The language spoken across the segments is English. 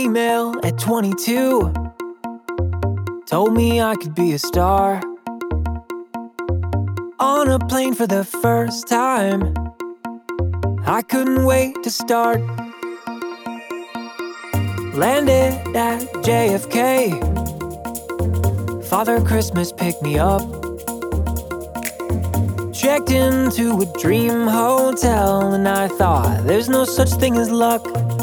email at 22 told me I could be a star. On a plane for the first time, I couldn't wait to start. Landed at JFK, Father Christmas picked me up. Checked into a dream hotel, and I thought, there's no such thing as luck.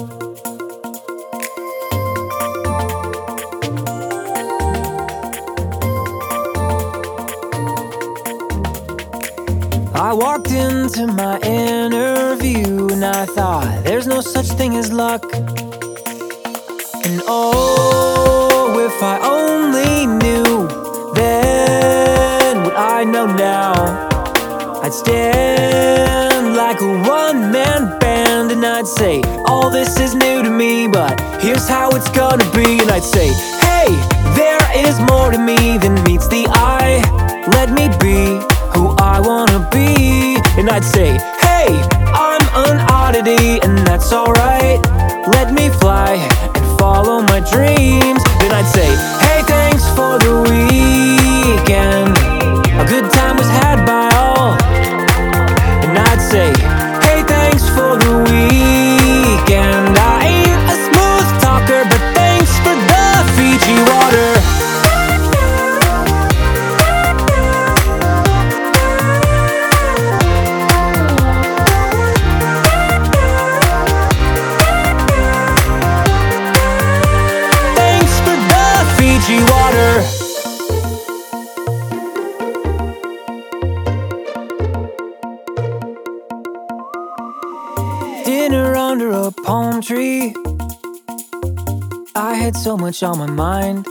I walked into my interview, and I thought, there's no such thing as luck. And oh, if I only knew then what I know now, I'd stand like a one-man band, and I'd say, all this is new to me, but here's how it's gonna be. And I'd say, hey, there is more to me than meets the eye. Let me be who I wanna be. And I'd say, hey, I'm an oddity, and that's alright. Let me fly and follow my dreams. Then I'd say, hey, thanks for the weekend. A good time was had by all. And I'd say, hey, thanks for the weekend. I ain't a smooth talker, but thanks for the Fiji water. Fiji water. Dinner under a palm tree. I had so much on my mind.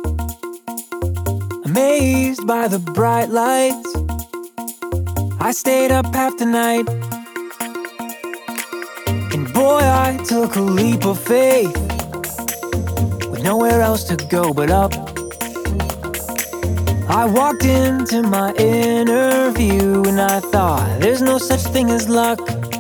Amazed by the bright lights, I stayed up half the night. And boy, I took a leap of faith. Nowhere else to go but up. I walked into my interview, and I thought, there's no such thing as luck.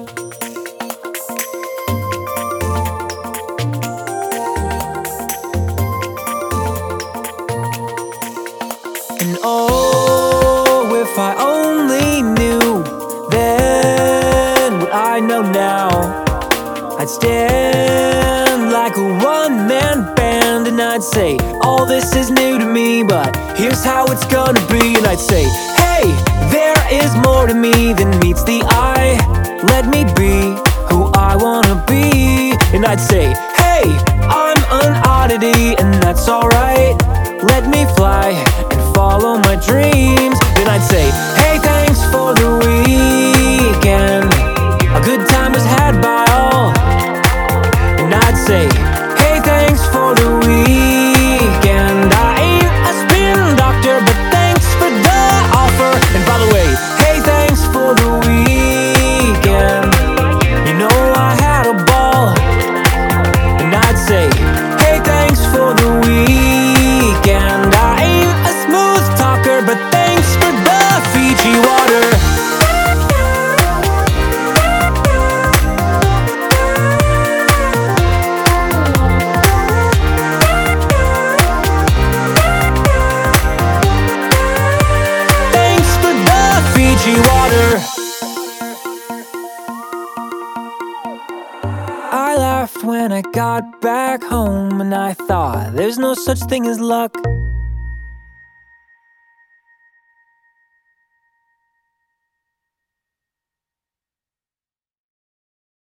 And oh, if I only knew then what I know now, I'd stand like a one-man band, and I'd say, all this is new to me, but here's how it's gonna be. And I'd say, hey, there is more to me than meets the eye. Let me be who I wanna be. And I'd say, hey, I'm an oddity, and that's alright. Let me fly and follow my dreams. Then I'd say, hey, thanks for the weekend. A good time was had by all. And I'd say, hey, thanks for the weekend. I ain't a spin doctor, but thanks for the offer. And by the way, hey, thanks for the weekend. You know I had a ball. And I'd say, hey, thanks for the weekend. I ain't a smooth talker, but thanks for the Fiji water. Fiji water. I laughed when I got back home, and I thought, there's no such thing as luck.